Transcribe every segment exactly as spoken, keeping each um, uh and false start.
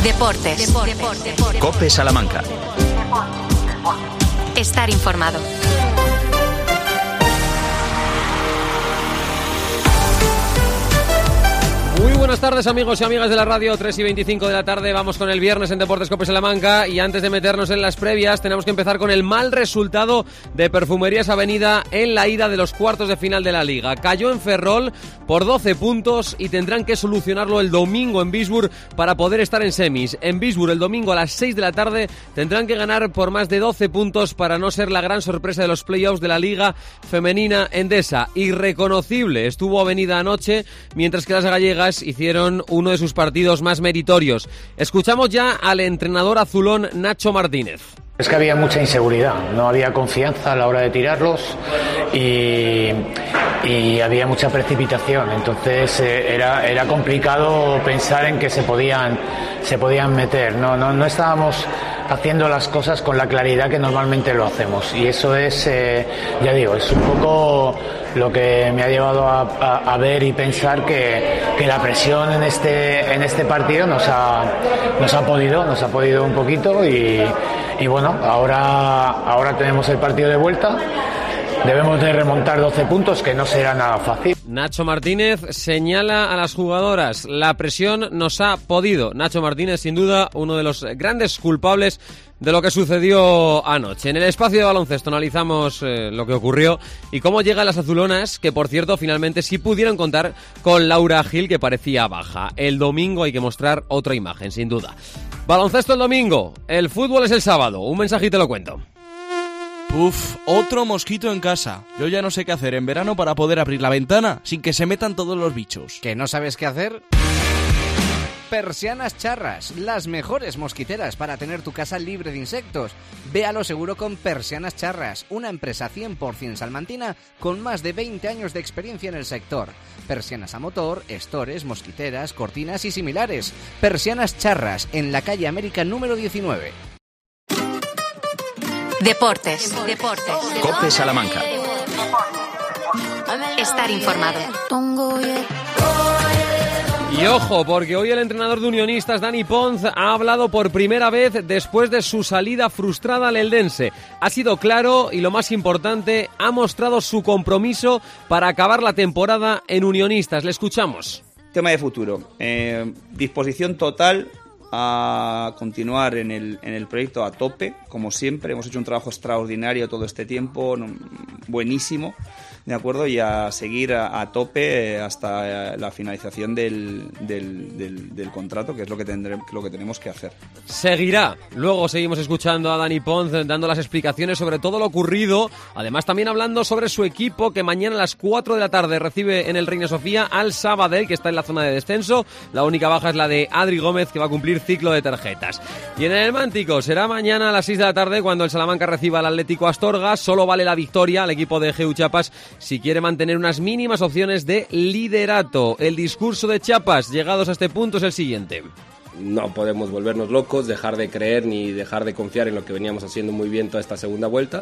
Deportes. Deportes. Deportes. COPE Salamanca. Estar informado. Muy buenas tardes, amigos y amigas de la radio, tres y veinticinco de la tarde, vamos con el viernes en Deportes COPE Salamanca y antes de meternos en las previas tenemos que empezar con el mal resultado de Perfumerías Avenida en la ida de los cuartos de final de la Liga. Cayó en Ferrol por doce puntos y tendrán que solucionarlo el domingo en Bisburg para poder estar en semis. En Bisburg el domingo a las seis de la tarde tendrán que ganar por más de doce puntos para no ser la gran sorpresa de los playoffs de la Liga Femenina Endesa. Irreconocible estuvo Avenida anoche, mientras que las gallegas hicieron uno de sus partidos más meritorios. Escuchamos ya al entrenador azulón Nacho Martínez. Es que había mucha inseguridad, no había confianza a la hora de tirarlos y, y había mucha precipitación, entonces eh, era, era complicado pensar en que se podían, se podían meter, no, no, no estábamos haciendo las cosas con la claridad que normalmente lo hacemos y eso es, eh, ya digo, es un poco lo que me ha llevado a, a, a ver y pensar que, que la presión en este, en este partido nos ha, nos ha podido, nos ha podido un poquito y, y bueno, ahora, ahora tenemos el partido de vuelta. Debemos de remontar doce puntos, que no será nada fácil. Nacho Martínez señala a las jugadoras: la presión nos ha podido. Nacho Martínez, sin duda, uno de los grandes culpables de lo que sucedió anoche. En el espacio de baloncesto analizamos eh, lo que ocurrió y cómo llegan las azulonas, que por cierto finalmente sí pudieron contar con Laura Gil, que parecía baja. El domingo hay que mostrar otra imagen, sin duda. Baloncesto el domingo, el fútbol es el sábado. Un mensaje y te lo cuento. Uf, otro mosquito en casa. Yo ya no sé qué hacer en verano para poder abrir la ventana sin que se metan todos los bichos. ¿Que no sabes qué hacer? Persianas Charras, las mejores mosquiteras para tener tu casa libre de insectos. Ve a lo seguro con Persianas Charras, una empresa cien por ciento salmantina con más de veinte años de experiencia en el sector. Persianas a motor, estores, mosquiteras, cortinas y similares. Persianas Charras, en la calle América número diecinueve. Deportes. Deportes. COPE Salamanca. Estar informado. Y ojo, porque hoy el entrenador de Unionistas, Dani Ponz, ha hablado por primera vez después de su salida frustrada al Eldense. Ha sido claro y, lo más importante, ha mostrado su compromiso para acabar la temporada en Unionistas. Le escuchamos. Tema de futuro. Eh, disposición total a continuar en el, en el proyecto a tope, como siempre. Hemos hecho un trabajo extraordinario todo este tiempo, buenísimo, ¿de acuerdo? Y a seguir a, a tope hasta la finalización del, del, del, del contrato, que es lo que, tendremos, lo que tenemos que hacer. Seguirá. Luego seguimos escuchando a Dani Ponz dando las explicaciones sobre todo lo ocurrido, además también hablando sobre su equipo, que mañana a las cuatro de la tarde recibe en el Reina Sofía al Sabadell, que está en la zona de descenso. La única baja es la de Adri Gómez, que va a cumplir ciclo de tarjetas. Y en el Mántico será mañana a las seis de la tarde cuando el Salamanca reciba al Atlético Astorga. Solo vale la victoria al equipo de G U Chiapas si quiere mantener unas mínimas opciones de liderato. El discurso de Chiapas, llegados a este punto, es el siguiente. No podemos volvernos locos, dejar de creer ni dejar de confiar en lo que veníamos haciendo muy bien toda esta segunda vuelta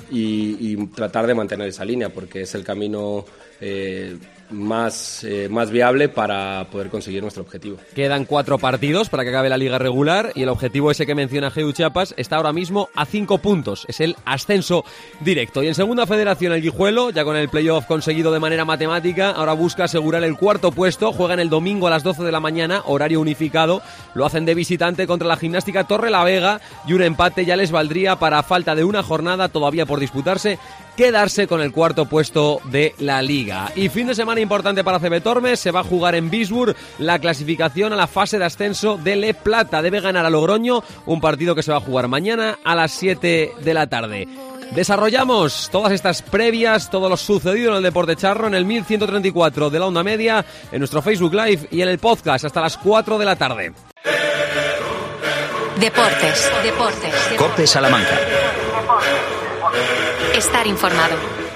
y, y tratar de mantener esa línea, porque es el camino eh, más, eh, más viable para poder conseguir nuestro objetivo. Quedan cuatro partidos para que acabe la liga regular y el objetivo ese que menciona G U Chiapas está ahora mismo a cinco puntos, es el ascenso directo. Y en segunda federación el Guijuelo, ya con el playoff conseguido de manera matemática, ahora busca asegurar el cuarto puesto. Juegan el domingo a las doce de la mañana, horario unificado. Lo hacen de visitante contra la Gimnástica Torrelavega y un empate ya les valdría, para a falta de una jornada todavía por disputarse, quedarse con el cuarto puesto de la liga. Y fin de semana importante para C B Tormes, se va a jugar en Bisburg la clasificación a la fase de ascenso de Le Plata. Debe ganar a Logroño, un partido que se va a jugar mañana a las siete de la tarde. Desarrollamos todas estas previas, todo lo sucedido en el Deporte Charro en el mil ciento treinta y cuatro de la Onda Media, en nuestro Facebook Live y en el podcast hasta las cuatro de la tarde. Deportes. Deportes. COPE Salamanca. Estar informado.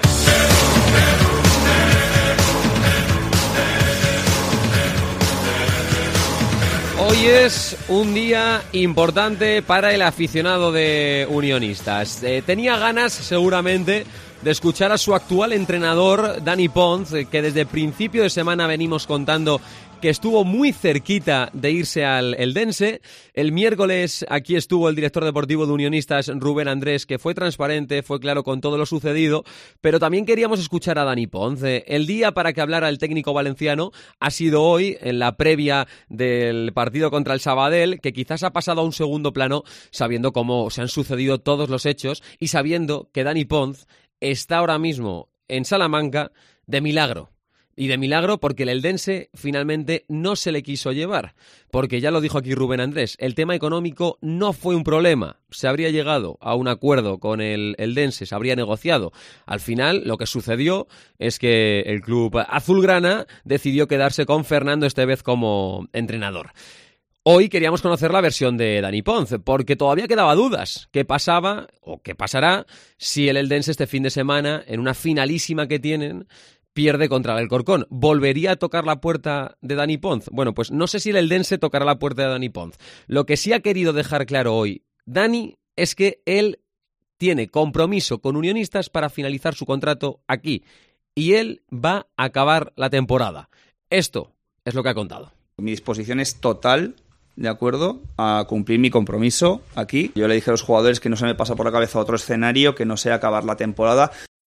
Hoy es un día importante para el aficionado de Unionistas. Eh, tenía ganas, seguramente, de escuchar a su actual entrenador, Dani Ponz, que desde principio de semana venimos contando que estuvo muy cerquita de irse al Eldense. El miércoles aquí estuvo el director deportivo de Unionistas, Rubén Andrés, que fue transparente, fue claro con todo lo sucedido, pero también queríamos escuchar a Dani Ponz. El día para que hablara el técnico valenciano ha sido hoy, en la previa del partido contra el Sabadell, que quizás ha pasado a un segundo plano, sabiendo cómo se han sucedido todos los hechos y sabiendo que Dani Ponz está ahora mismo en Salamanca de milagro. Y de milagro porque el Eldense finalmente no se le quiso llevar. Porque ya lo dijo aquí Rubén Andrés, el tema económico no fue un problema. Se habría llegado a un acuerdo con el Eldense, se habría negociado. Al final lo que sucedió es que el club azulgrana decidió quedarse con Fernando Estevez como entrenador. Hoy queríamos conocer la versión de Dani Ponz, porque todavía quedaba dudas. ¿Qué pasaba o qué pasará si el Eldense este fin de semana, en una finalísima que tienen, pierde contra el Alcorcón? ¿Volvería a tocar la puerta de Dani Ponz? Bueno, pues no sé si el Eldense tocará la puerta de Dani Ponz. Lo que sí ha querido dejar claro hoy Dani es que él tiene compromiso con Unionistas para finalizar su contrato aquí. Y él va a acabar la temporada. Esto es lo que ha contado. Mi disposición es total, de acuerdo, a cumplir mi compromiso aquí. Yo le dije a los jugadores que no se me pasa por la cabeza otro escenario que no sea acabar la temporada.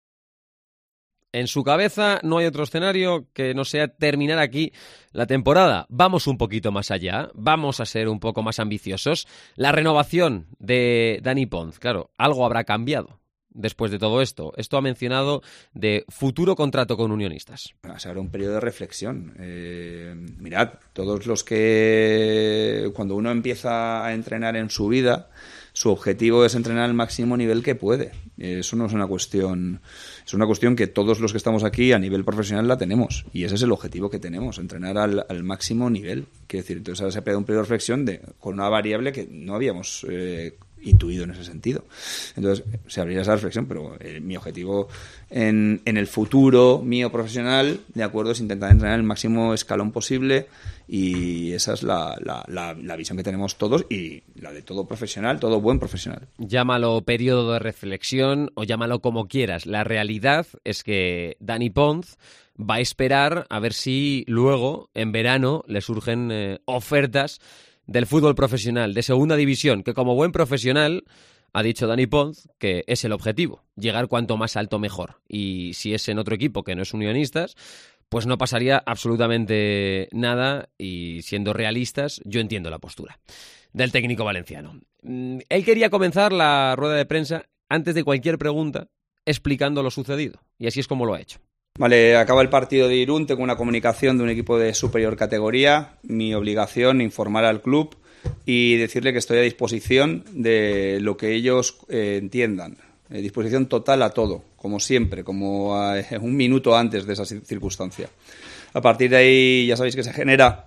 En su cabeza no hay otro escenario que no sea terminar aquí la temporada. Vamos un poquito más allá, vamos a ser un poco más ambiciosos. La renovación de Dani Ponz, claro, algo habrá cambiado después de todo esto. Esto ha mencionado de futuro contrato con Unionistas. Se abre un periodo de reflexión. Eh, mirad, todos los que cuando uno empieza a entrenar en su vida, su objetivo es entrenar al máximo nivel que puede. Eso no es una cuestión, es una cuestión que todos los que estamos aquí a nivel profesional la tenemos. Y ese es el objetivo que tenemos, entrenar al, al máximo nivel. Quiero decir, entonces ahora se ha pedido un periodo de reflexión de, con una variable que no habíamos eh, intuido en ese sentido. Entonces se abriría esa reflexión, pero eh, mi objetivo en, en el futuro mío profesional, de acuerdo, es intentar entrenar el máximo escalón posible, y esa es la, la, la, la visión que tenemos todos y la de todo profesional, todo buen profesional. Llámalo periodo de reflexión o llámalo como quieras. La realidad es que Dani Ponz va a esperar a ver si luego, en verano, le surgen eh, ofertas del fútbol profesional, de segunda división, que como buen profesional ha dicho Dani Ponz que es el objetivo, llegar cuanto más alto mejor. Y si es en otro equipo que no es Unionistas, pues no pasaría absolutamente nada, y siendo realistas, yo entiendo la postura del técnico valenciano. Él quería comenzar la rueda de prensa, antes de cualquier pregunta, explicando lo sucedido, y así es como lo ha hecho. Vale, acaba el partido de Irún, tengo una comunicación de un equipo de superior categoría, mi obligación informar al club y decirle que estoy a disposición de lo que ellos eh, entiendan. Eh, disposición total a todo, como siempre, como a, eh, un minuto antes de esa circunstancia. A partir de ahí ya sabéis que se genera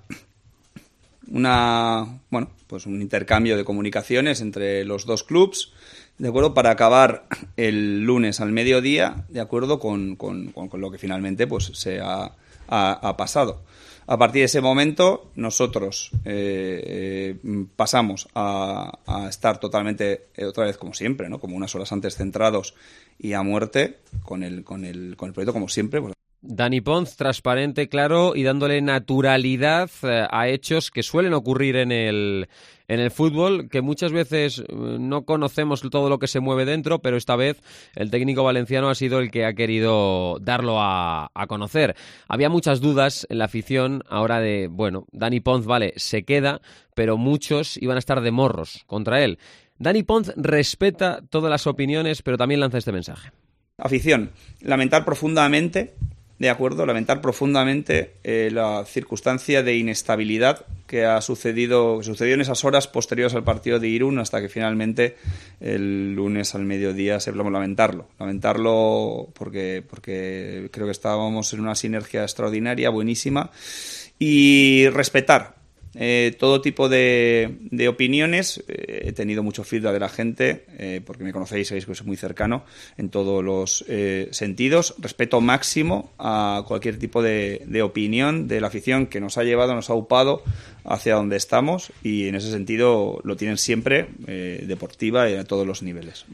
una, bueno, pues un intercambio de comunicaciones entre los dos clubs, de acuerdo, para acabar el lunes al mediodía, de acuerdo, con, con, con, con lo que finalmente pues se ha, ha, ha pasado. A partir de ese momento, nosotros eh, eh, pasamos a, a estar totalmente, eh, otra vez como siempre, ¿no? Como unas horas antes, centrados y a muerte con el, con el, con el proyecto, como siempre. Pues. Dani Ponz, transparente, claro, y dándole naturalidad eh, a hechos que suelen ocurrir en el, en el fútbol, que muchas veces eh, no conocemos todo lo que se mueve dentro, pero esta vez el técnico valenciano ha sido el que ha querido darlo a, a conocer. Había muchas dudas en la afición ahora de, bueno, Dani Ponz, vale, se queda, pero muchos iban a estar de morros contra él. Dani Ponz respeta todas las opiniones, pero también lanza este mensaje. Afición, lamentar profundamente... De acuerdo, lamentar profundamente eh, la circunstancia de inestabilidad que ha sucedido, que sucedió en esas horas posteriores al partido de Irún, hasta que finalmente el lunes al mediodía se hablamos. Lamentarlo, lamentarlo porque, porque creo que estábamos en una sinergia extraordinaria, buenísima, y respetar Eh, todo tipo de, de opiniones. Eh, he tenido mucho feedback de la gente, eh, porque me conocéis, sabéis que soy muy cercano en todos los eh, sentidos. Respeto máximo a cualquier tipo de, de opinión de la afición que nos ha llevado, nos ha upado hacia donde estamos, y en ese sentido lo tienen siempre, eh, deportiva y a todos los niveles, ¿vale?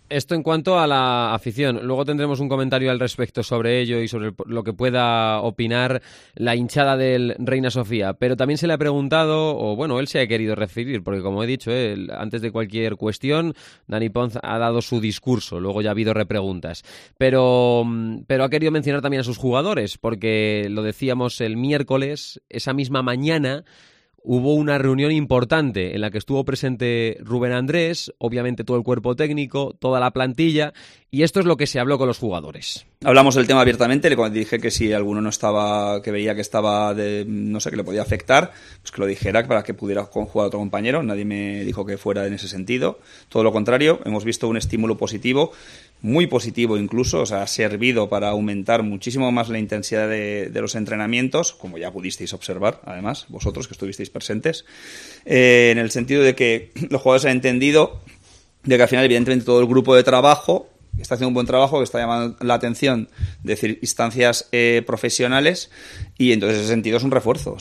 Esto en cuanto a la afición. Luego tendremos un comentario al respecto sobre ello y sobre lo que pueda opinar la hinchada del Reina Sofía. Pero también se le ha preguntado, o bueno, él se ha querido referir, porque como he dicho, él, antes de cualquier cuestión, Dani Pons ha dado su discurso. Luego ya ha habido repreguntas. Pero, pero ha querido mencionar también a sus jugadores, porque lo decíamos el miércoles, esa misma mañana hubo una reunión importante en la que estuvo presente Rubén Andrés, obviamente todo el cuerpo técnico, toda la plantilla, y esto es lo que se habló con los jugadores. Hablamos del tema abiertamente, le dije que si alguno no estaba, que veía que estaba, de, no sé, que le podía afectar, pues que lo dijera para que pudiera jugar a otro compañero. Nadie me dijo que fuera en ese sentido. Todo lo contrario, hemos visto un estímulo positivo, muy positivo incluso, o sea, ha servido para aumentar muchísimo más la intensidad de, de los entrenamientos, como ya pudisteis observar, además, vosotros que estuvisteis presentes, eh, en el sentido de que los jugadores han entendido de que al final, evidentemente, todo el grupo de trabajo está haciendo un buen trabajo, que está llamando la atención de circunstancias eh, profesionales, y entonces en ese sentido es un refuerzo.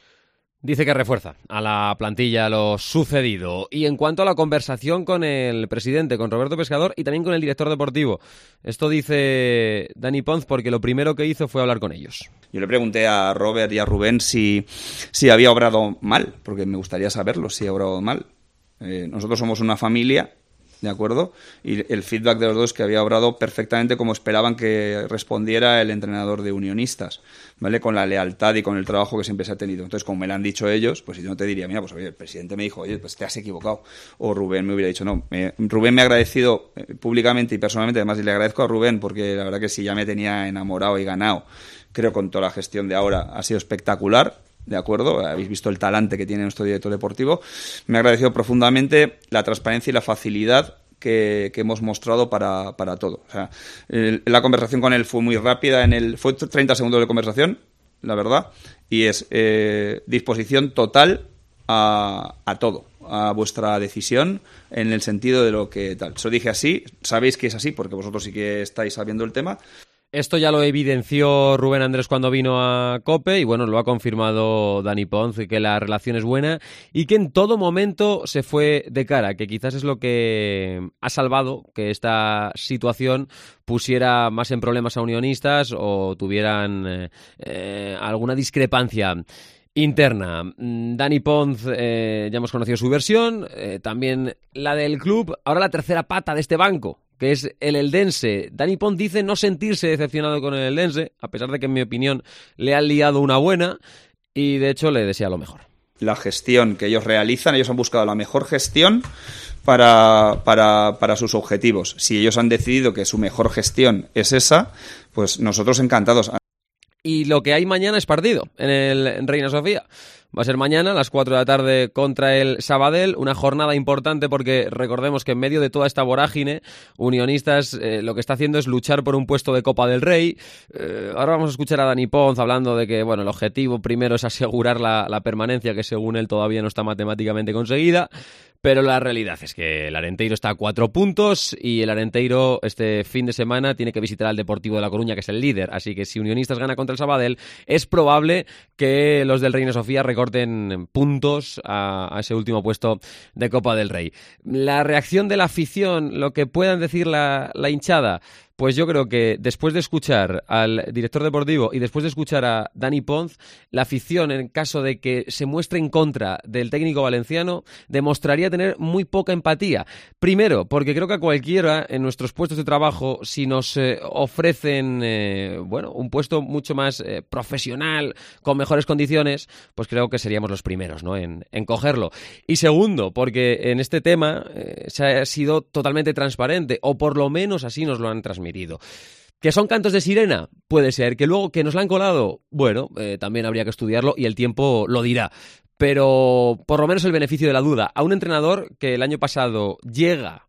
Dice que refuerza a la plantilla lo sucedido. Y en cuanto a la conversación con el presidente, con Roberto Pescador y también con el director deportivo, esto dice Dani Pons porque lo primero que hizo fue hablar con ellos. Yo le pregunté a Robert y a Rubén si, si había obrado mal, porque me gustaría saberlo si ha obrado mal. Eh, nosotros somos una familia, ¿de acuerdo? Y el feedback de los dos es que había obrado perfectamente como esperaban que respondiera el entrenador de Unionistas, ¿vale? Con la lealtad y con el trabajo que siempre se ha tenido. Entonces, como me lo han dicho ellos, pues yo no te diría, mira, pues oye, el presidente me dijo, oye, pues te has equivocado. O Rubén me hubiera dicho, no. Me, Rubén me ha agradecido eh, públicamente y personalmente, además, y le agradezco a Rubén porque la verdad que sí, ya me tenía enamorado y ganado. Creo con toda la gestión de ahora ha sido espectacular. ¿De acuerdo? Habéis visto el talante que tiene nuestro director deportivo. Me ha agradecido profundamente la transparencia y la facilidad que, que hemos mostrado para, para todo. O sea, el, la conversación con él fue muy rápida. En el, fue treinta segundos de conversación, la verdad, y es eh, disposición total a, a todo, a vuestra decisión en el sentido de lo que tal. Se lo dije así, sabéis que es así porque vosotros sí que estáis sabiendo el tema. Esto ya lo evidenció Rubén Andrés cuando vino a COPE y bueno, lo ha confirmado Dani Pons, que la relación es buena y que en todo momento se fue de cara, que quizás es lo que ha salvado que esta situación pusiera más en problemas a Unionistas o tuvieran eh, eh, alguna discrepancia interna. Dani Pons, eh, ya hemos conocido su versión, eh, también la del club, ahora la tercera pata de este banco, que es el Eldense. Dani Pons dice no sentirse decepcionado con el Eldense, a pesar de que en mi opinión le han liado una buena y de hecho le desea lo mejor. La gestión que ellos realizan, ellos han buscado la mejor gestión para, para, para sus objetivos. Si ellos han decidido que su mejor gestión es esa, pues nosotros encantados. Y lo que hay mañana es partido en el en Reina Sofía. Va a ser mañana a las cuatro de la tarde contra el Sabadell, una jornada importante porque recordemos que en medio de toda esta vorágine, Unionistas eh, lo que está haciendo es luchar por un puesto de Copa del Rey. Eh, ahora vamos a escuchar a Dani Pons hablando de que bueno, el objetivo primero es asegurar la, la permanencia, que según él todavía no está matemáticamente conseguida. Pero la realidad es que el Arenteiro está a cuatro puntos y el Arenteiro este fin de semana tiene que visitar al Deportivo de La Coruña, que es el líder. Así que si Unionistas gana contra el Sabadell, es probable que los del Reina Sofía recorten puntos a, a ese último puesto de Copa del Rey. La reacción de la afición, lo que puedan decir la, la hinchada, pues yo creo que después de escuchar al director deportivo y después de escuchar a Dani Pons, la afición, en caso de que se muestre en contra del técnico valenciano, demostraría tener muy poca empatía. Primero, porque creo que a cualquiera en nuestros puestos de trabajo, si nos eh, ofrecen eh, bueno, un puesto mucho más eh, profesional, con mejores condiciones, pues creo que seríamos los primeros, ¿no?, en, en cogerlo. Y segundo, porque en este tema eh, se ha sido totalmente transparente, o por lo menos así nos lo han transmitido. ¿Que son cantos de sirena? Puede ser. ¿Que luego que nos la han colado? Bueno, eh, también habría que estudiarlo y el tiempo lo dirá. Pero por lo menos el beneficio de la duda. A un entrenador que el año pasado llega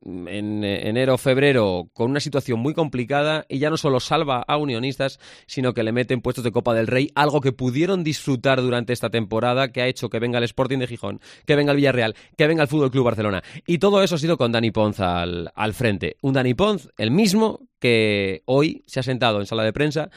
en enero, febrero, con una situación muy complicada y ya no solo salva a Unionistas, sino que le mete en puestos de Copa del Rey, algo que pudieron disfrutar durante esta temporada, que ha hecho que venga el Sporting de Gijón, que venga el Villarreal, que venga el Fútbol Club Barcelona. Y todo eso ha sido con Dani Pons al, al frente. Un Dani Pons, el mismo, que hoy se ha sentado en sala de prensa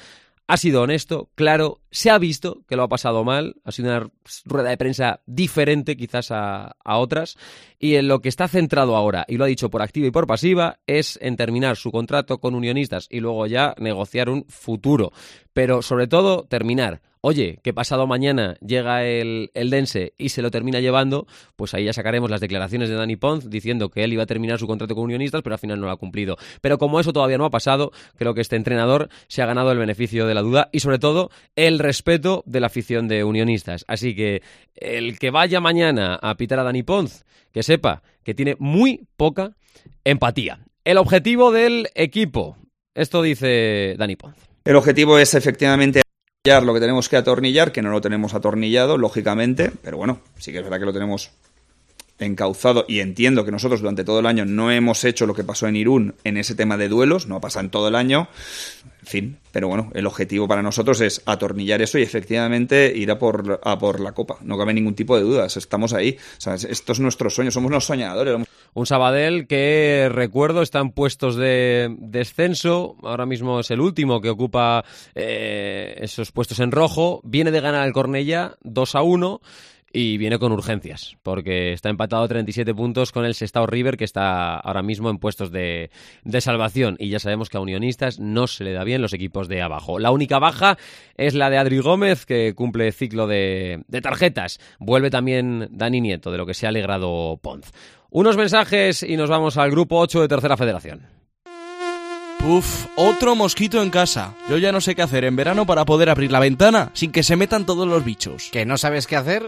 Ha sido honesto, claro, se ha visto que lo ha pasado mal, ha sido una rueda de prensa diferente quizás a, a otras, y en lo que está centrado ahora, y lo ha dicho por activa y por pasiva, es en terminar su contrato con Unionistas y luego ya negociar un futuro, pero sobre todo terminar. Oye, que pasado mañana llega el, el Dense y se lo termina llevando, pues ahí ya sacaremos las declaraciones de Dani Ponz diciendo que él iba a terminar su contrato con Unionistas, pero al final no lo ha cumplido. Pero como eso todavía no ha pasado, creo que este entrenador se ha ganado el beneficio de la duda y sobre todo el respeto de la afición de Unionistas. Así que el que vaya mañana a pitar a Dani Ponz, que sepa que tiene muy poca empatía. El objetivo del equipo, esto dice Dani Ponz. El objetivo es efectivamente lo que tenemos que atornillar, que no lo tenemos atornillado, lógicamente, pero bueno, sí que es verdad que lo tenemos encauzado y entiendo que nosotros durante todo el año no hemos hecho lo que pasó en Irún en ese tema de duelos, no ha pasado en todo el año, en fin, pero bueno, el objetivo para nosotros es atornillar eso y efectivamente ir a por, a por la Copa, no cabe ningún tipo de dudas, estamos ahí, o sea, esto es nuestro sueño, somos unos soñadores. Un Sabadell que, recuerdo, está en puestos de descenso, ahora mismo es el último que ocupa eh, esos puestos en rojo, viene de ganar al Cornellá dos a uno y viene con urgencias, porque está empatado a treinta y siete puntos con el Sestao River, que está ahora mismo en puestos de, de salvación, y ya sabemos que a Unionistas no se le da bien los equipos de abajo. La única baja es la de Adri Gómez, que cumple ciclo de, de tarjetas. Vuelve también Dani Nieto, de lo que se ha alegrado Ponz. Unos mensajes y nos vamos al grupo ocho de Tercera Federación. Uf, otro mosquito en casa. Yo ya no sé qué hacer en verano para poder abrir la ventana sin que se metan todos los bichos. ¿Que no sabes qué hacer?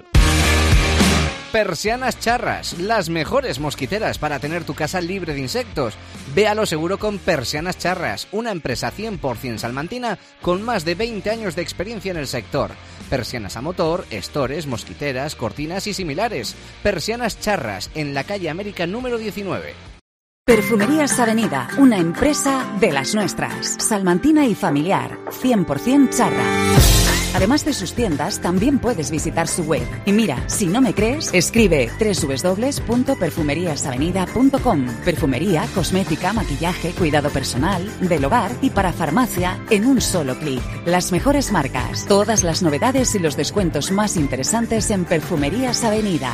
Persianas Charras, las mejores mosquiteras para tener tu casa libre de insectos. Ve a lo seguro con Persianas Charras, una empresa cien por ciento salmantina con más de veinte años de experiencia en el sector. Persianas a motor, estores, mosquiteras, cortinas y similares. Persianas Charras, en la calle América número diecinueve. Perfumerías Avenida, una empresa de las nuestras. Salmantina y familiar, cien por ciento charra. Además de sus tiendas, también puedes visitar su web. Y mira, si no me crees, escribe doble u doble u doble u punto perfumerias avenida punto com. Perfumería, cosmética, maquillaje, cuidado personal, del hogar y para farmacia en un solo clic. Las mejores marcas, todas las novedades y los descuentos más interesantes en Perfumerías Avenida.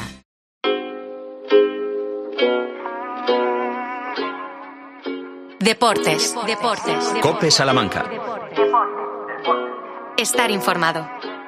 Deportes, deportes. COPE Salamanca. Estar informado.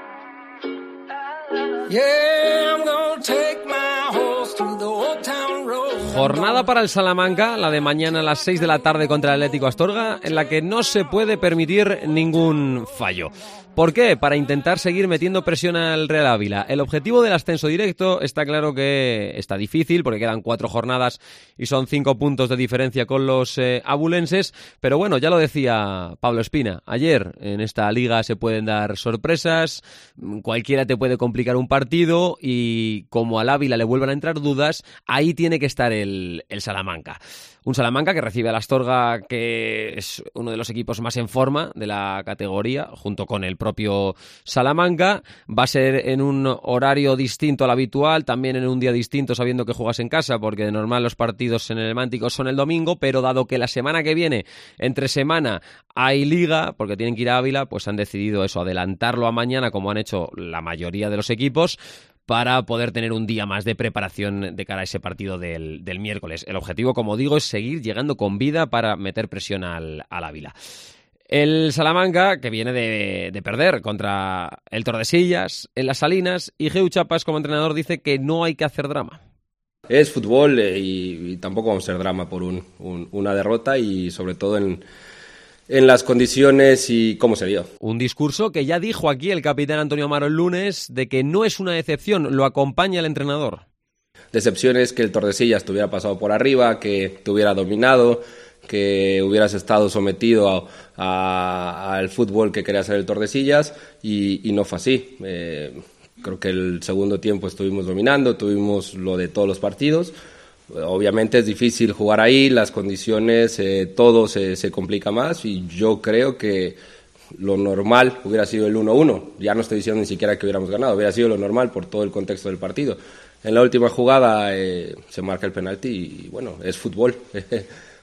Jornada para el Salamanca, la de mañana a las seis de la tarde contra el Atlético Astorga, en la que no se puede permitir ningún fallo. ¿Por qué? Para intentar seguir metiendo presión al Real Ávila. El objetivo del ascenso directo está claro que está difícil porque quedan cuatro jornadas y son cinco puntos de diferencia con los eh, abulenses, pero bueno, ya lo decía Pablo Espina ayer, en esta liga se pueden dar sorpresas, cualquiera te puede complicar un partido y como al Ávila le vuelvan a entrar dudas, ahí tiene que estar el, el Salamanca. Un Salamanca que recibe al Astorga, que es uno de los equipos más en forma de la categoría, junto con el propio Salamanca. Va a ser en un horario distinto al habitual, también en un día distinto, sabiendo que juegas en casa, porque de normal los partidos en el Mántico son el domingo, pero dado que la semana que viene, entre semana, hay liga, porque tienen que ir a Ávila, pues han decidido eso, adelantarlo a mañana, como han hecho la mayoría de los equipos, para poder tener un día más de preparación de cara a ese partido del, del miércoles. El objetivo, como digo, es seguir llegando con vida para meter presión al, al Ávila. El Salamanca, que viene de, de perder contra el Tordesillas en Las Salinas, y Geu Chapas, como entrenador, dice que no hay que hacer drama. Es fútbol eh, y, y tampoco vamos a hacer drama por un, un, una derrota y sobre todo en... en las condiciones y cómo se dio. Un discurso que ya dijo aquí el capitán Antonio Amaro el lunes, de que no es una decepción, lo acompaña el entrenador. Decepción es que el Tordesillas te hubiera pasado por arriba, que te hubiera dominado, que hubieras estado sometido a, a, al fútbol que quería hacer el Tordesillas y, y no fue así. Eh, creo que el segundo tiempo estuvimos dominando, tuvimos lo de todos los partidos. Obviamente es difícil jugar ahí, las condiciones, eh, todo se, se complica más y yo creo que lo normal hubiera sido el uno uno. Ya no estoy diciendo ni siquiera que hubiéramos ganado, hubiera sido lo normal por todo el contexto del partido. En la última jugada eh, se marca el penalti y bueno, es fútbol.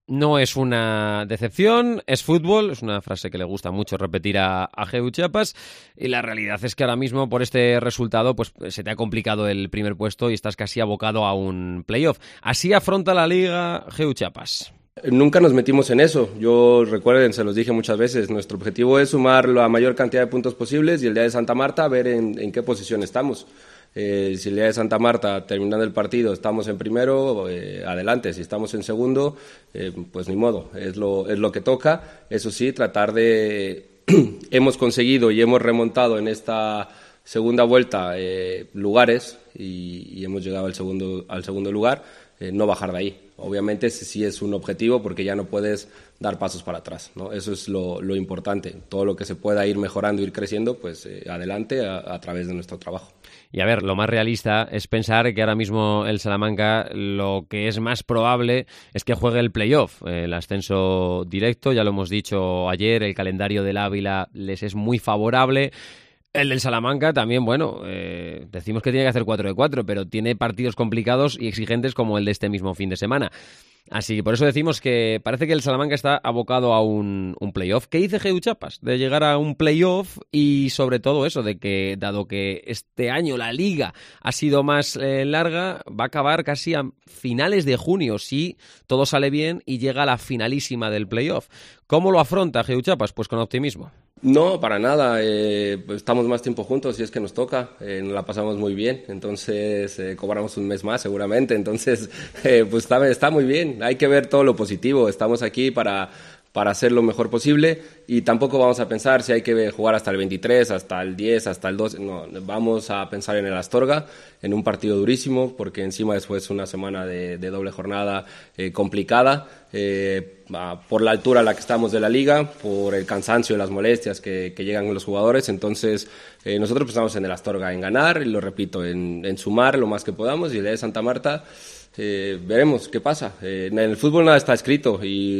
No es una decepción, es fútbol, es una frase que le gusta mucho repetir a, a G U Chiapas, y la realidad es que ahora mismo por este resultado pues se te ha complicado el primer puesto y estás casi abocado a un playoff. Así afronta la Liga G U Chiapas. Nunca nos metimos en eso. Yo, recuerden, se los dije muchas veces, nuestro objetivo es sumar la mayor cantidad de puntos posibles y el día de Santa Marta ver en, en qué posición estamos. Eh, si el día de Santa Marta, terminando el partido, estamos en primero, eh, adelante. Si estamos en segundo, eh, pues ni modo, es lo, es lo que toca. Eso sí, tratar de... hemos conseguido y hemos remontado en esta segunda vuelta eh, lugares y, y hemos llegado al segundo, al segundo lugar, eh, no bajar de ahí. Obviamente sí es un objetivo porque ya no puedes dar pasos para atrás, ¿no? Eso es lo, lo importante. Todo lo que se pueda ir mejorando, ir creciendo, pues eh, adelante a, a través de nuestro trabajo. Y a ver, lo más realista es pensar que ahora mismo el Salamanca lo que es más probable es que juegue el playoff, el ascenso directo. Ya lo hemos dicho ayer, el calendario del Ávila les es muy favorable. El del Salamanca también, bueno, eh, decimos que tiene que hacer cuatro de cuatro, pero tiene partidos complicados y exigentes como el de este mismo fin de semana. Así que por eso decimos que parece que el Salamanca está abocado a un, un playoff. ¿Qué dice G U Chiapas? De llegar a un playoff y sobre todo eso, de que dado que este año la liga ha sido más eh, larga, va a acabar casi a finales de junio si todo sale bien y llega a la finalísima del playoff. ¿Cómo lo afronta G U Chiapas? Pues con optimismo. No, para nada. Eh, pues estamos más tiempo juntos si es que nos toca. Eh, nos la pasamos muy bien. Entonces, eh, cobramos un mes más seguramente. Entonces, eh, pues está, está muy bien. Hay que ver todo lo positivo. Estamos aquí para, para hacer lo mejor posible y tampoco vamos a pensar si hay que jugar hasta el veintitrés, hasta el diez, hasta el doce. No, vamos a pensar en el Astorga, en un partido durísimo, porque encima después una semana de, de doble jornada eh, complicada. Eh, por la altura a la que estamos de la liga, por el cansancio y las molestias que, que llegan los jugadores. Entonces eh, nosotros pensamos en el Astorga, en ganar, y lo repito, en, en sumar lo más que podamos, y el de Santa Marta eh, veremos qué pasa. Eh, en el fútbol nada está escrito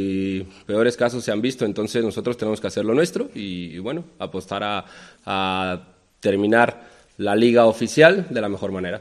y peores casos se han visto, entonces nosotros tenemos que hacer lo nuestro y, y bueno, apostar a, a terminar la liga oficial de la mejor manera.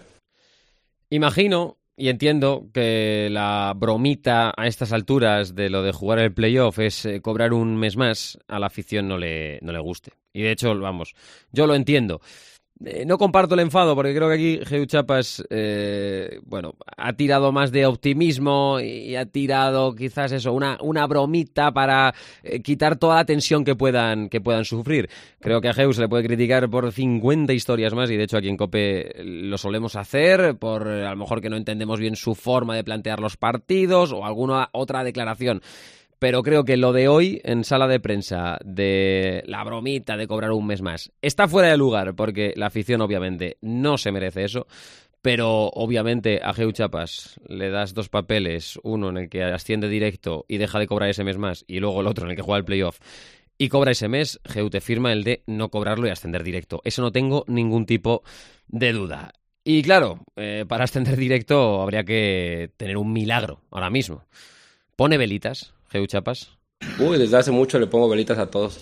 Imagino y entiendo que la bromita a estas alturas de lo de jugar el playoff es eh, cobrar un mes más, a la afición no le, no le guste. Y de hecho, vamos, yo lo entiendo. Eh, no comparto el enfado porque creo que aquí G U Chiapas eh, bueno, ha tirado más de optimismo y ha tirado quizás eso, una, una bromita para eh, quitar toda la tensión que puedan, que puedan sufrir. Creo que a G U se le puede criticar por cincuenta historias más y de hecho aquí en COPE lo solemos hacer por a lo mejor que no entendemos bien su forma de plantear los partidos o alguna otra declaración. Pero creo que lo de hoy en sala de prensa, de la bromita de cobrar un mes más, está fuera de lugar, porque la afición obviamente no se merece eso, pero obviamente a G U Chiapas le das dos papeles, uno en el que asciende directo y deja de cobrar ese mes más, y luego el otro en el que juega el playoff, y cobra ese mes, G U te firma el de no cobrarlo y ascender directo. Eso no tengo ningún tipo de duda. Y claro, eh, para ascender directo habría que tener un milagro ahora mismo. Pone velitas G U Chiapas. Uy, desde hace mucho le pongo velitas a todos,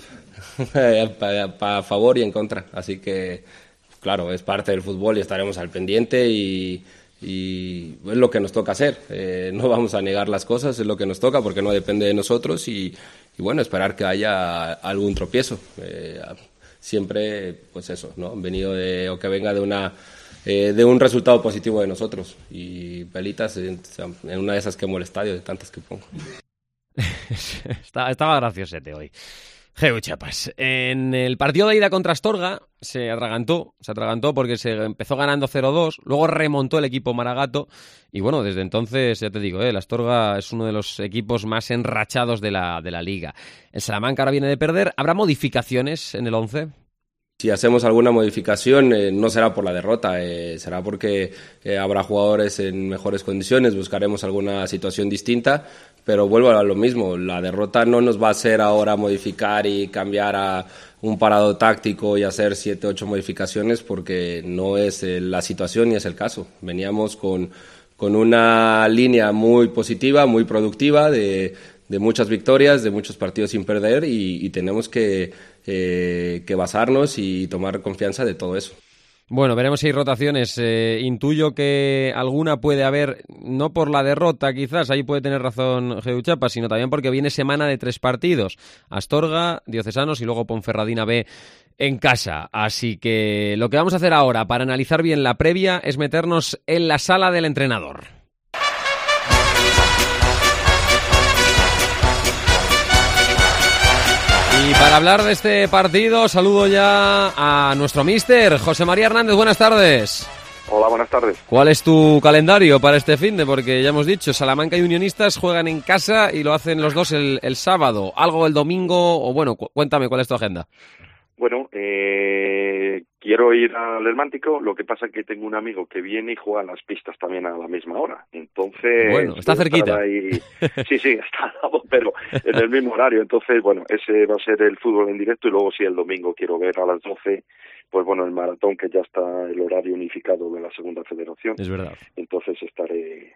para pa favor y en contra, así que claro, es parte del fútbol y estaremos al pendiente y, y es lo que nos toca hacer. Eh, no vamos a negar las cosas, es lo que nos toca porque no depende de nosotros y, y bueno, esperar que haya algún tropiezo. Eh, siempre, pues eso, ¿no? Venido de, o que venga de una eh, de un resultado positivo de nosotros y velitas en, en una de esas quemo el estadio de tantas que pongo. Estaba graciosete hoy. G U Chiapas. En el partido de ida contra Astorga se atragantó, se atragantó porque se empezó ganando cero dos, luego remontó el equipo Maragato y bueno, desde entonces, ya te digo, eh, el Astorga es uno de los equipos más enrachados de la, de la liga. El Salamanca ahora viene de perder. ¿Habrá modificaciones en el once? Si hacemos alguna modificación, eh, no será por la derrota, eh, será porque eh, habrá jugadores en mejores condiciones, buscaremos alguna situación distinta, pero vuelvo a lo mismo, la derrota no nos va a hacer ahora modificar y cambiar a un parado táctico y hacer siete, ocho modificaciones porque no es eh, la situación ni es el caso. Veníamos con, con una línea muy positiva, muy productiva de... de muchas victorias, de muchos partidos sin perder y, y tenemos que, eh, que basarnos y tomar confianza de todo eso. Bueno, veremos si hay rotaciones. Eh, intuyo que alguna puede haber, no por la derrota quizás, ahí puede tener razón Geu Chapas, sino también porque viene semana de tres partidos. Astorga, Diocesanos y luego Ponferradina B en casa. Así que lo que vamos a hacer ahora para analizar bien la previa es meternos en la sala del entrenador. Y para hablar de este partido, saludo ya a nuestro míster, José María Hernández. Buenas tardes. Hola, buenas tardes. ¿Cuál es tu calendario para este finde? Porque ya hemos dicho, Salamanca y Unionistas juegan en casa y lo hacen los dos el, el sábado. ¿Algo el domingo? O bueno, cu- cuéntame, ¿cuál es tu agenda? Bueno, eh, quiero ir al Hermántico, lo que pasa es que tengo un amigo que viene y juega las pistas también a la misma hora. Entonces... Bueno, está cerquita. Ahí... Sí, sí, está, pero en el mismo horario. Entonces, bueno, ese va a ser el fútbol en directo y luego sí, el domingo quiero ver a las doce, pues bueno, el maratón, que ya está el horario unificado de la Segunda Federación. Es verdad. Entonces estaré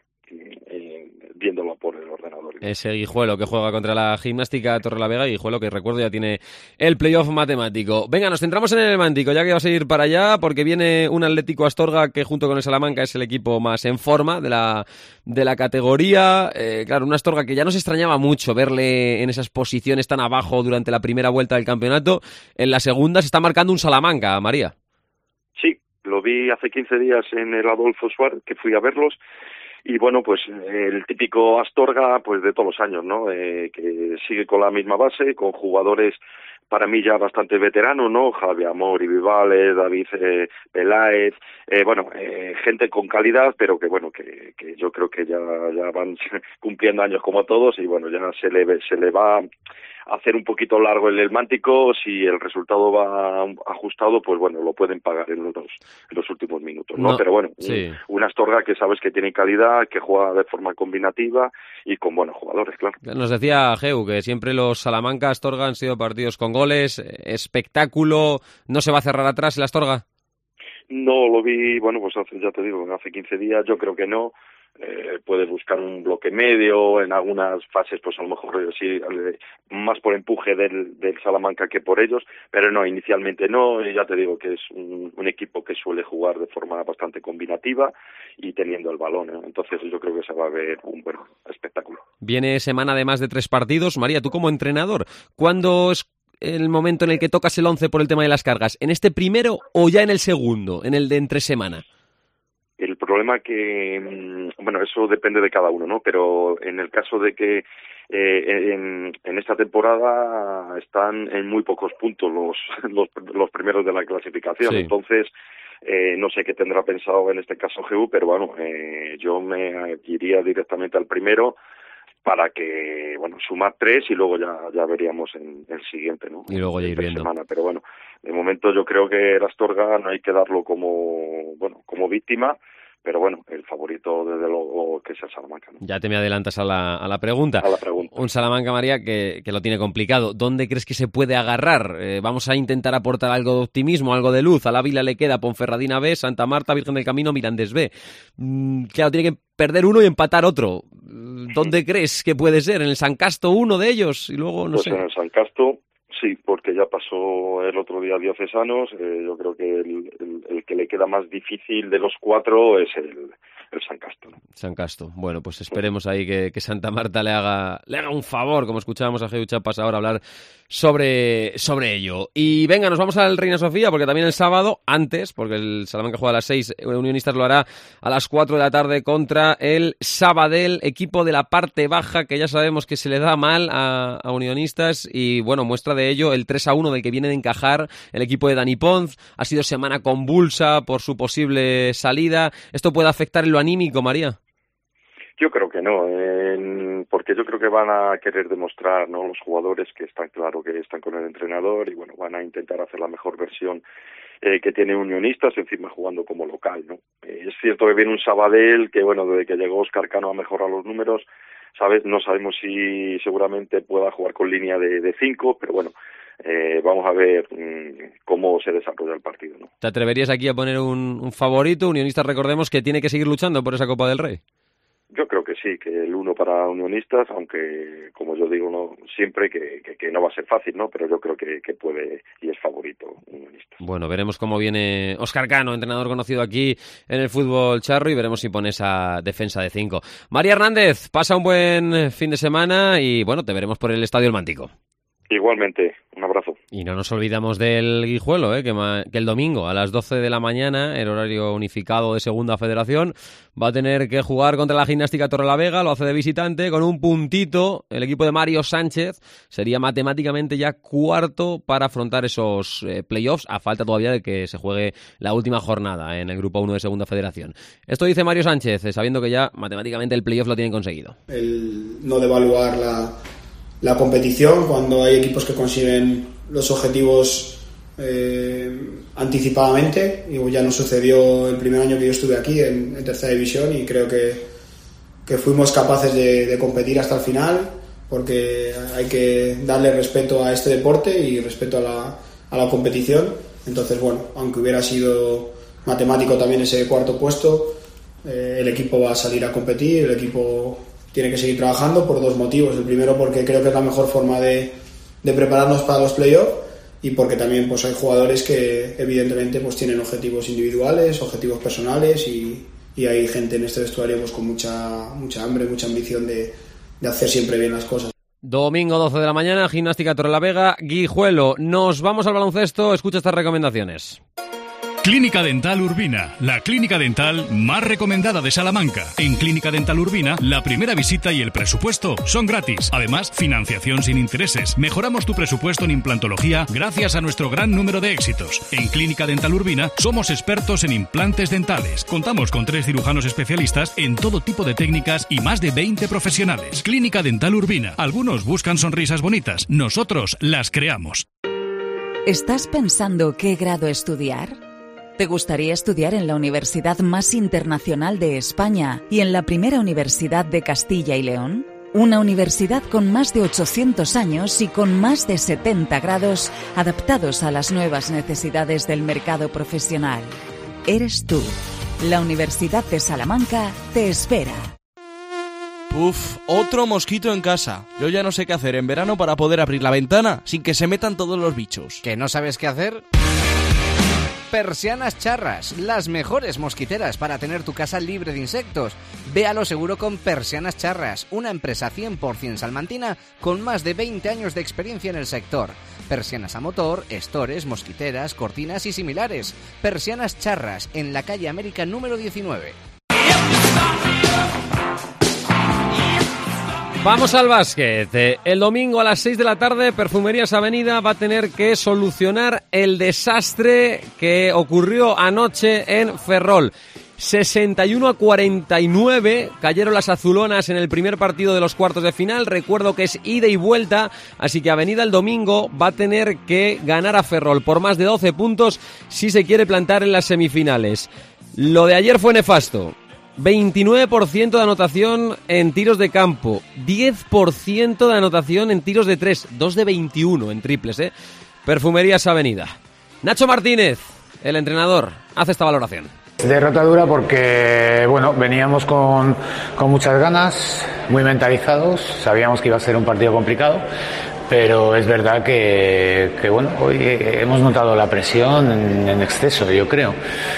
eh, viéndolo por el ordenador. Ese Guijuelo que juega contra la Gimnástica Torrelavega, Guijuelo que recuerdo ya tiene el playoff matemático. Venga, nos centramos en el Hermántico, ya que vas a ir para allá, porque viene un Atlético Astorga que junto con el Salamanca es el equipo más en forma de la, de la categoría. Eh, claro, un Astorga que ya nos extrañaba mucho verle en esas posiciones tan abajo durante la primera vuelta del campeonato. En la segunda se está marcando un Salamanca, María. Sí, lo vi hace quince días en el Adolfo Suárez, que fui a verlos. Y bueno, pues el típico Astorga, pues de todos los años, ¿no? Eh, que sigue con la misma base, con jugadores para mí ya bastante veteranos, ¿no? Javi Amor y Vivales, David eh, Peláez, eh, bueno, eh, gente con calidad, pero que bueno, que, que yo creo que ya, ya van cumpliendo años como todos y bueno, ya se le, se le va hacer un poquito largo el Hermántico. Si el resultado va ajustado, pues bueno, lo pueden pagar en los, en los últimos minutos, ¿no? No, Pero bueno, sí. un, un Astorga que sabes que tiene calidad, que juega de forma combinativa y con buenos jugadores, claro. Nos decía Geu que siempre los Salamanca Astorga han sido partidos con goles, espectáculo. ¿No se va a cerrar atrás el Astorga? No, lo vi, bueno, pues hace, ya te digo, hace quince días, yo creo que no. Eh, puedes buscar un bloque medio, en algunas fases pues a lo mejor eh, sí, eh, más por empuje del, del Salamanca que por ellos, pero no, inicialmente no, y ya te digo que es un, un equipo que suele jugar de forma bastante combinativa y teniendo el balón, ¿eh? Entonces yo creo que se va a ver un buen espectáculo. Viene semana de más de tres partidos. María, tú como entrenador, ¿cuándo es el momento en el que tocas el once por el tema de las cargas? ¿En este primero o ya en el segundo, en el de entre semana? El problema que, bueno, eso depende de cada uno, ¿no? Pero en el caso de que eh, en, en esta temporada están en muy pocos puntos los los, los primeros de la clasificación, sí. Entonces eh, no sé qué tendrá pensado en este caso Geu, pero bueno, eh, yo me iría directamente al primero para que, bueno, sumar tres y luego ya ya veríamos en el siguiente, ¿no? Y luego ya ir viendo. Semana. Pero bueno, de momento yo creo que el Astorga no hay que darlo como, bueno, como víctima, pero bueno, el favorito desde luego que es el Salamanca, ¿no? Ya te me adelantas a la, a la pregunta. A la pregunta. Un Salamanca, María, que, que lo tiene complicado. ¿Dónde crees que se puede agarrar? Eh, vamos a intentar aportar algo de optimismo, algo de luz. A la Vila le queda Ponferradina B, Santa Marta, Virgen del Camino, Mirandés B. Mm, claro, tiene que perder uno y empatar otro. ¿Dónde sí. crees que puede ser? ¿En el San Casto uno de ellos? Y luego, no pues sé. En el San Casto, sí, porque ya pasó el otro día Diocesanos. Eh, yo creo que el, el, el que le queda más difícil de los cuatro es el, el San Casto, ¿no? San Casto. Bueno, pues esperemos ahí que, que Santa Marta le haga, le haga un favor, como escuchábamos a Geu Chapas ahora hablar sobre, sobre ello. Y venga, nos vamos al Reina Sofía, porque también el sábado, antes, porque el Salamanca juega a las seis, Unionistas lo hará a las cuatro de la tarde contra el Sabadell, equipo de la parte baja, que ya sabemos que se le da mal a, a Unionistas, y bueno, muestra de ello el tres a uno del que viene de encajar el equipo de Dani Pons. Ha sido semana convulsa por su posible salida. ¿Esto puede afectar en lo anímico, María? Yo creo que no, eh, porque yo creo que van a querer demostrar, ¿no?, los jugadores que están claro que están con el entrenador y bueno, van a intentar hacer la mejor versión eh, que tiene Unionistas, encima jugando como local, ¿no? Eh, es cierto que viene un Sabadell que bueno, desde que llegó Óscar Cano ha mejorado los números, ¿sabes? No sabemos si seguramente pueda jugar con línea de, de cinco, pero bueno, eh, vamos a ver mmm, cómo se desarrolla el partido, ¿no? ¿Te atreverías aquí a poner un, un favorito? Unionistas, recordemos que tiene que seguir luchando por esa Copa del Rey. Yo creo que sí, que el uno para Unionistas, aunque, como yo digo, no siempre que, que, que no va a ser fácil, ¿no? Pero yo creo que, que puede y es favorito Unionistas. Bueno, veremos cómo viene Óscar Cano, entrenador conocido aquí en el fútbol charro, y veremos si pone esa defensa de cinco. María Hernández, pasa un buen fin de semana y, bueno, te veremos por el Estadio El Mántico. Igualmente, un abrazo. Y no nos olvidamos del Guijuelo, ¿eh? que, ma- que el domingo a las doce de la mañana, el horario unificado de Segunda Federación, va a tener que jugar contra la Gimnástica Torrelavega, lo hace de visitante, con un puntito. El equipo de Mario Sánchez sería matemáticamente ya cuarto para afrontar esos eh, playoffs, a falta todavía de que se juegue la última jornada en el Grupo uno de Segunda Federación. Esto dice Mario Sánchez, eh, sabiendo que ya matemáticamente el playoff lo tienen conseguido. El no devaluar la... la competición cuando hay equipos que consiguen los objetivos eh, anticipadamente, y ya nos sucedió el primer año que yo estuve aquí en, en tercera división, y creo que, que fuimos capaces de, de competir hasta el final, porque hay que darle respeto a este deporte y respeto a la, a la competición. Entonces, bueno, aunque hubiera sido matemático también ese cuarto puesto, eh, el equipo va a salir a competir, el equipo tiene que seguir trabajando por dos motivos. El primero, porque creo que es la mejor forma de, de prepararnos para los playoffs, y porque también pues hay jugadores que evidentemente pues tienen objetivos individuales, objetivos personales, y, y hay gente en este vestuario pues con mucha mucha hambre, mucha ambición de, de hacer siempre bien las cosas. Domingo doce de la mañana, Gimnástica Torrelavega, Guijuelo. Nos vamos al baloncesto, escucha estas recomendaciones. Clínica Dental Urbina, la clínica dental más recomendada de Salamanca. En Clínica Dental Urbina, la primera visita y el presupuesto son gratis. Además, financiación sin intereses. Mejoramos tu presupuesto en implantología gracias a nuestro gran número de éxitos. En Clínica Dental Urbina somos expertos en implantes dentales. Contamos con tres cirujanos especialistas en todo tipo de técnicas y más de veinte profesionales. Clínica Dental Urbina. Algunos buscan sonrisas bonitas. Nosotros las creamos. ¿Estás pensando qué grado estudiar? ¿Te gustaría estudiar en la universidad más internacional de España y en la primera universidad de Castilla y León? Una universidad con más de ochocientos años y con más de setenta grados adaptados a las nuevas necesidades del mercado profesional. Eres tú. La Universidad de Salamanca te espera. Uf, otro mosquito en casa. Yo ya no sé qué hacer en verano para poder abrir la ventana sin que se metan todos los bichos. ¿Que no sabes qué hacer? Persianas Charras, las mejores mosquiteras para tener tu casa libre de insectos. Ve a lo seguro con Persianas Charras, una empresa cien por ciento salmantina con más de veinte años de experiencia en el sector. Persianas a motor, estores, mosquiteras, cortinas y similares. Persianas Charras, en la calle América número diecinueve. Vamos al básquet. El domingo a las seis de la tarde, Perfumerías Avenida va a tener que solucionar el desastre que ocurrió anoche en Ferrol. sesenta y uno a cuarenta y nueve cayeron las azulonas en el primer partido de los cuartos de final. Recuerdo que es ida y vuelta, así que Avenida el domingo va a tener que ganar a Ferrol por más de doce puntos si se quiere plantar en las semifinales. Lo de ayer fue nefasto. veintinueve por ciento de anotación en tiros de campo, diez por ciento de anotación en tiros de tres, dos de veintiuno en triples, ¿eh? Perfumerías Avenida. Nacho Martínez, el entrenador, hace esta valoración. Derrota dura porque, bueno, veníamos con, con muchas ganas, muy mentalizados, sabíamos que iba a ser un partido complicado, pero es verdad que, que bueno, hoy hemos notado la presión en, en exceso, yo creo.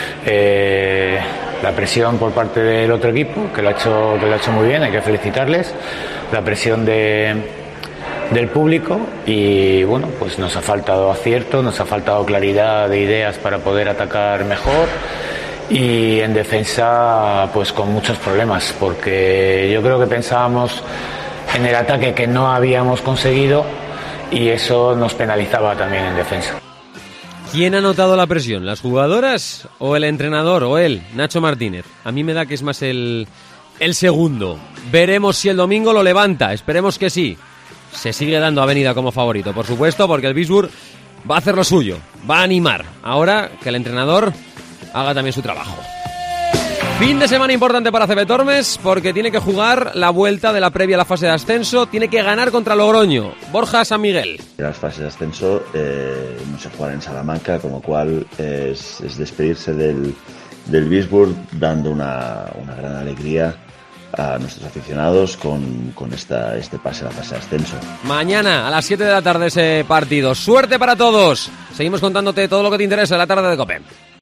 Eh, la presión por parte del otro equipo, que lo ha hecho, que lo ha hecho muy bien, hay que felicitarles, la presión de, del público, y bueno, pues nos ha faltado acierto, nos ha faltado claridad de ideas para poder atacar mejor, y en defensa pues con muchos problemas, porque yo creo que pensábamos en el ataque que no habíamos conseguido, y eso nos penalizaba también en defensa. ¿Quién ha notado la presión? ¿Las jugadoras o el entrenador o él, Nacho Martínez? A mí me da que es más el, el segundo. Veremos si el domingo lo levanta, esperemos que sí. Se sigue dando Avenida como favorito, por supuesto, porque el Bisburg va a hacer lo suyo, va a animar. Ahora que el entrenador haga también su trabajo. Fin de semana importante para C B Tormes, porque tiene que jugar la vuelta de la previa a la fase de ascenso, tiene que ganar contra Logroño. Borja San Miguel. Las fases de ascenso eh, no se juegan en Salamanca, con lo cual es, es despedirse del, del Bisburg dando una, una gran alegría a nuestros aficionados con, con esta, este pase a la fase de ascenso. Mañana a las siete de la tarde ese partido. Suerte para todos. Seguimos contándote todo lo que te interesa en la tarde de COPE.